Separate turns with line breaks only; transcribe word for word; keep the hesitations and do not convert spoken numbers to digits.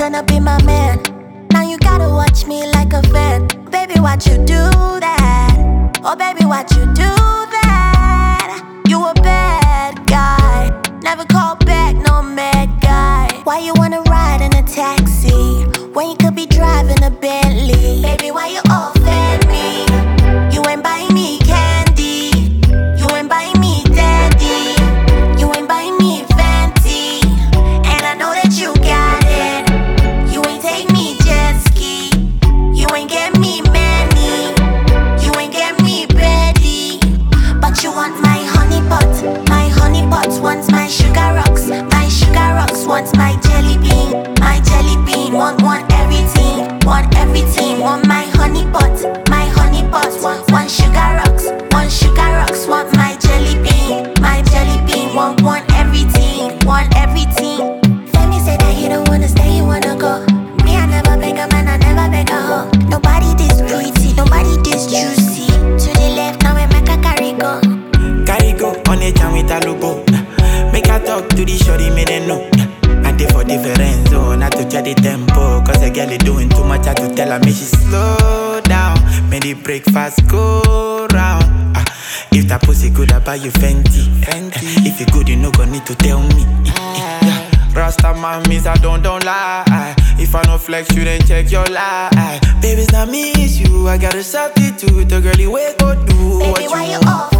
tryna be my man. Now you gotta watch me like a fan. Baby, watch you do that. Oh, baby, watch you do that. You a bad guy. Never call back, no mad guy. Why you wanna ride in a taxi when you could be driving a Bentley? Baby, why you offend me? You ain't buying me candy. You ain't buying me daddy. You ain't buying me Fenty. And I know that you got it. You ain't take me jet ski. You ain't get me money. You ain't get me ready. But you want my honey pot. My honey pot wants my sugar rocks. My sugar rocks wants my jelly bean. My jelly bean want want everything. Want everything. Want my honey pot. My honey pot want one sugar rocks. One sugar rocks want my jelly bean. My jelly bean want want everything. Want everything. Femi say that he don't wanna stay, he wanna go. Me, I never beg a man, I never beg a hoe. Nobody this pretty, nobody this juicy. To the left, now we make a carry go.
Carry go on a jam with a logo. Make her talk to the shorty, me they know. I did for different zone, I to check the tempo. Cause the girl is doing too much, I to tell her, me she slow down. Make the breakfast go round. Ah, if that pussy good, I buy you Fenty. Fenty. If you good, you no go need to tell me. Yeah. Rasta man means I don't, don't lie. If I no flex, you then check your lie. Baby, it's not me, it's you. I got a substitute, the girl you wait go do.
Baby, why you off?